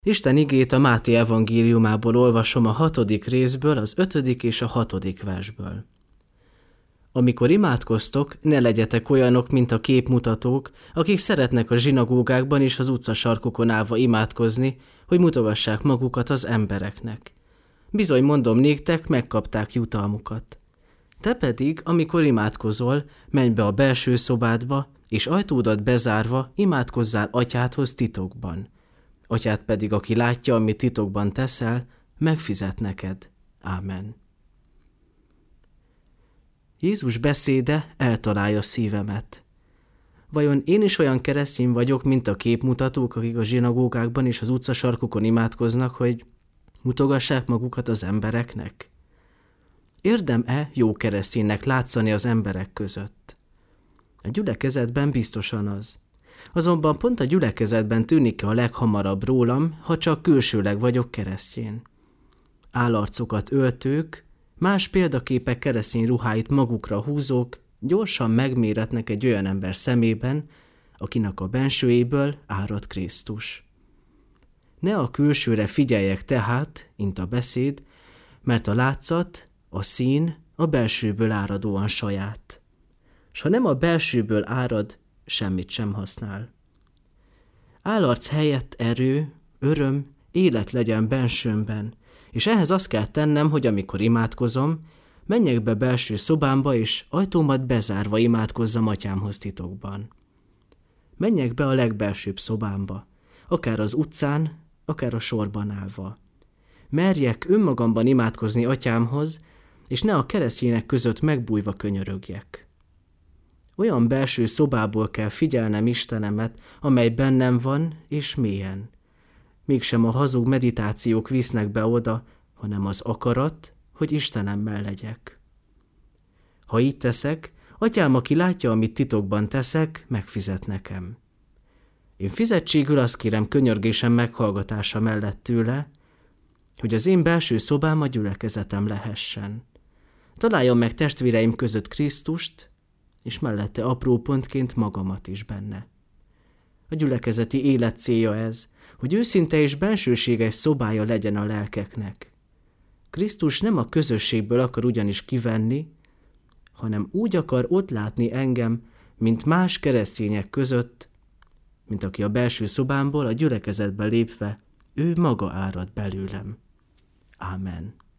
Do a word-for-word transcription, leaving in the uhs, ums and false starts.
Isten igét a Máté evangéliumából olvasom a hatodik részből, az ötödik és a hatodik versből. Amikor imádkoztok, ne legyetek olyanok, mint a képmutatók, akik szeretnek a zsinagógákban és az utcasarkokon állva imádkozni, hogy mutogassák magukat az embereknek. Bizony mondom néktek, megkapták jutalmukat. Te pedig, amikor imádkozol, menj be a belső szobádba, és ajtódat bezárva imádkozzál atyádhoz titokban. Atyád pedig, aki látja, amit titokban teszel, megfizet neked. Ámen. Jézus beszéde eltalálja szívemet. Vajon én is olyan keresztény vagyok, mint a képmutatók, akik a zsinagógákban és az utcasarkokon imádkoznak, hogy mutogassák magukat az embereknek? Érdem-e jó kereszténynek látszani az emberek között? A gyülekezetben biztosan az. Azonban pont a gyülekezetben tűnik a leghamarabb rólam, ha csak külsőleg vagyok keresztény. Állarcokat öltők, más példaképek keresztény ruháit magukra húzók gyorsan megméretnek egy olyan ember szemében, akinek a bensőjéből árad Krisztus. Ne a külsőre figyeljek tehát, int a beszéd, mert a látszat, a szín a belsőből áradóan saját. S ha nem a belsőből árad, semmit sem használ. Állarc helyett erő, öröm, élet legyen bensőmben, és ehhez azt kell tennem, hogy amikor imádkozom, menjek be belső szobámba, és ajtómat bezárva imádkozzam atyámhoz titokban. Menjek be a legbelsőbb szobámba, akár az utcán, akár a sorban állva. Merjek önmagamban imádkozni atyámhoz, és ne a keresztények között megbújva könyörögjek. Olyan belső szobából kell figyelnem Istenemet, amely bennem van és mélyen. Mégsem a hazug meditációk visznek be oda, hanem az akarat, hogy Istenemmel legyek. Ha így teszek, atyám, aki látja, amit titokban teszek, megfizet nekem. Én fizetségül azt kérem könyörgésem meghallgatása mellett tőle, hogy az én belső szobám a gyülekezetem lehessen. Találjam meg testvéreim között Krisztust, és mellette apró pontként magamat is benne. A gyülekezeti élet célja ez, hogy őszinte és bensőséges szobája legyen a lelkeknek. Krisztus nem a közösségből akar ugyanis kivenni, hanem úgy akar ott látni engem, mint más keresztények között, mint aki a belső szobámból a gyülekezetbe lépve, ő maga árad belőlem. Ámen.